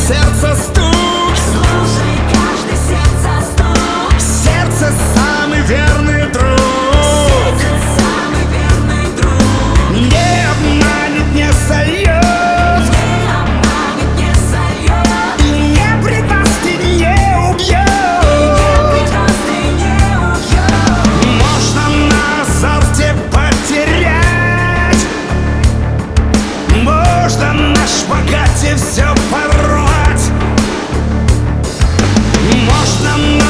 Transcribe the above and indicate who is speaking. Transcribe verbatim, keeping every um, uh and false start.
Speaker 1: сердце стук.
Speaker 2: Слушай каждый сердце стук.
Speaker 1: Сердце самый верный друг.
Speaker 2: Сердце самый верный друг.
Speaker 1: Не обманет, не сольет,
Speaker 2: Не обманет, не сольет.
Speaker 1: и не предаст, и не убьет.
Speaker 2: Предаст и не убьет.
Speaker 1: Можно на азарте потерять, можно на шпагате все порвать, можно на